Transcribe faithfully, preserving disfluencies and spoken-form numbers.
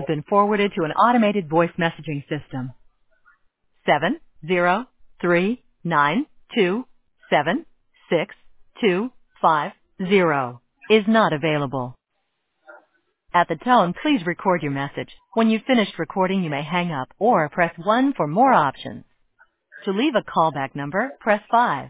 has been forwarded to an automated voice messaging system. Seven zero three nine two seven six two five zero is not available. At the tone, please record your message. When you've finished recording, you may hang up or press one for more options. To leave a callback number, press five.